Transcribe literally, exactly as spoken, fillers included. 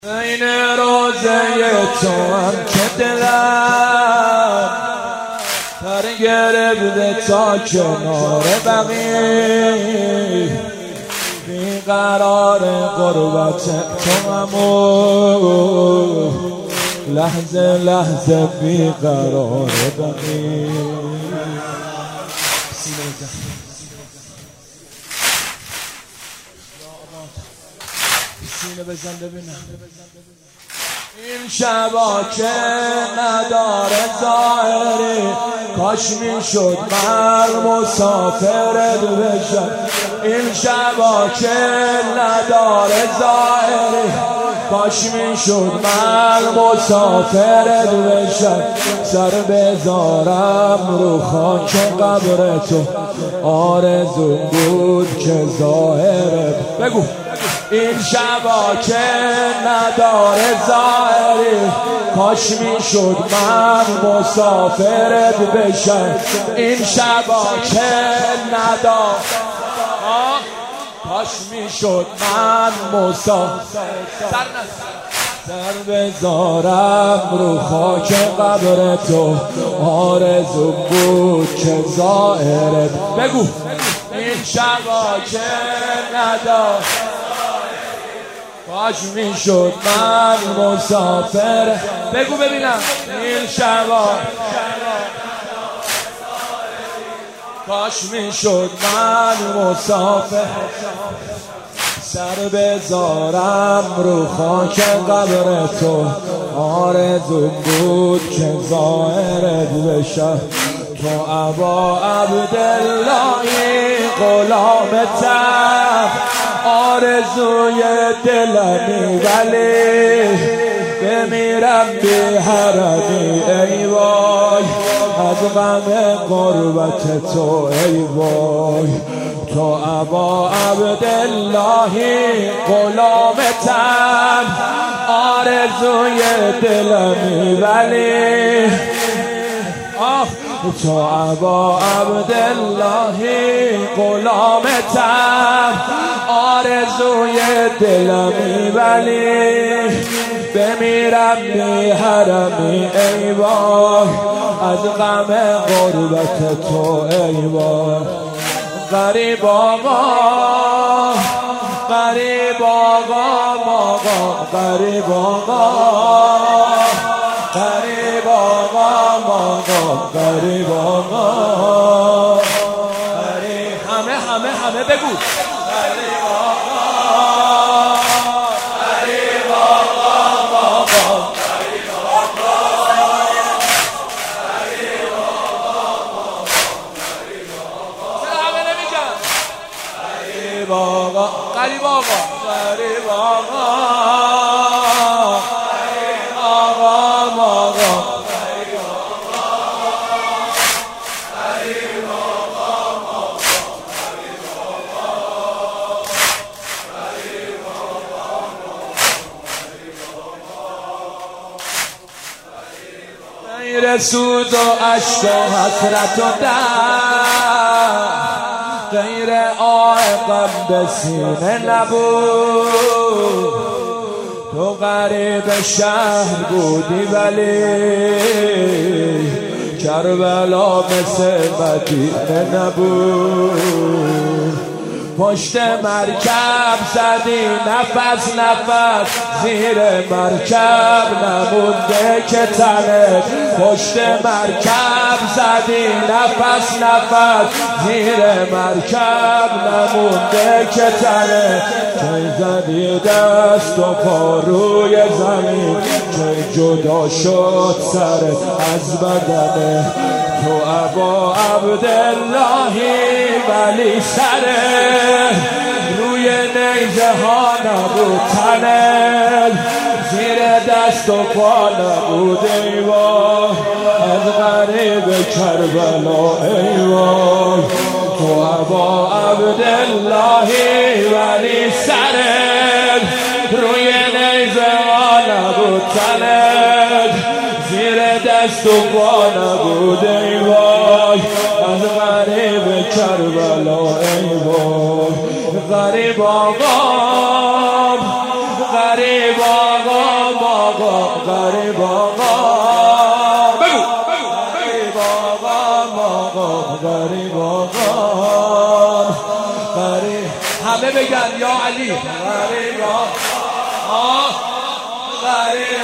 این روزه تو هم که دلم پر گرفته تا کنار بقیه بیقرار قربت تو همو لحظه لحظه بیقرار بقیه. سینه بزن ببینم این شبا که نداره ظاهری کاش میشد من مسافرت بشم. این شبا که نداره ظاهری کاش میشد من مسافرت بشم. سر بذارم رو خاک قبر تو آرزو بود که ظاهرت بگو. این شبا که نداره ظاهری کاش میشد من مسافرت بشم. این شبا که نداره کاش میشد من مسافرت سر بذارم رو خاک قبر تو آرزو بود که ظاهرت بگو. این شبا که نداره کاش میشد من مسافر بگو ببینم. این شبا کاش میشد من مسافر سر بذارم رو خاک قبر تو آرزو بود که ظاهرت بشم. تو ابا عبداللهی غلامتم آرزوی دلمی ولی بمیرم بی حرمی ای وای از غم قربت تو ای وای. تو ابا عبداللهی غلامتم آرزوی دلمی ولی آه تو ابا عبداللهی غلامتم آرزوی دلمی ولی بمیرم بی حرمی ای وای از غم غربت تو ای وای. غریب آقا غریب آقا آقا غریب آقا غریب آقا آقا غریب آقا غریب همه همه همه بگو غریب آقا غریب آقا آقا غریب آقا غریب آقا غریب آقا چرا همه نمیگن غریب آقا غریب آقا غریب آقا غیر سود و عشق و حسرت و درد غیر آه غم به سینه نبود. تو غریب شهر بودی ولی کربلا مثل مدینه نبود. پشت مرکب زدی نفس نفس زیر مرکب نمونده که تنت. پشت مرکب زدی نفس نفس زیر مرکب نمونده که تنت. که زدی دست و پا روی زمین که جدا شد سرت از بدنه. تو ابا عبداللهی ولی سرت روی نیزه ها نبود تنت زیر دست و پا نبود ای وای از غریب کربلا ای وای. تو ابا عبداللهی ولی سرت روی نیزه ها نبود تنت زیر دست و پا نبود ای وای از غریب کربلا ای وای. غریب آقا غریب آقا آقا غریب آقا بگو غریب آقا آقا غریب آقا غریب همه بگن یا علی غریب آقا غریب